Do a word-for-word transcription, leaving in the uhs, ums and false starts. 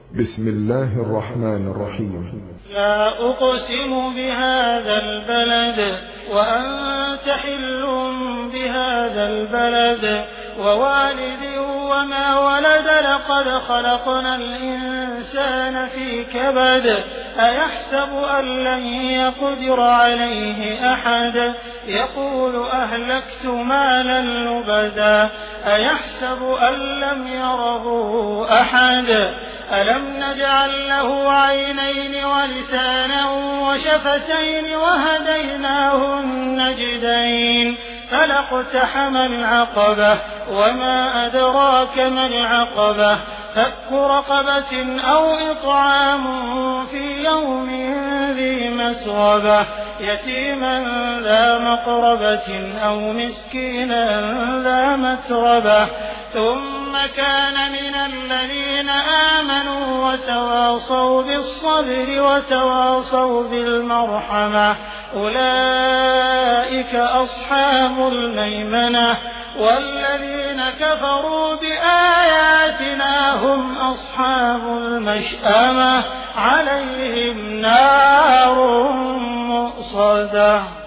بسم الله الرحمن الرحيم. لا أقسم بهذا البلد وأنت حل بهذا البلد ووالد وما ولد لقد خلقنا الإنسان في كبد أيحسب أن لن يقدر عليه أحد يقول أهلكت مالا لبدا أيحسب أن لم يره أحد ألم نجعل له عينين ولسانا وشفتين وهديناه النجدين فلاقتحم العقبة وما أدراك ما العقبة فك رقبة أو إطعام في يوم ذي مسغبة يتيما ذا مقربة أو مسكينا ذا متربة ثم كان من الذين آمنوا وتواصوا بالصبر وتواصوا بالمرحمة أولئك أصحاب الميمنة والذين كفروا بآياتنا هم أصحاب المشأمة عليهم نار مؤصدة.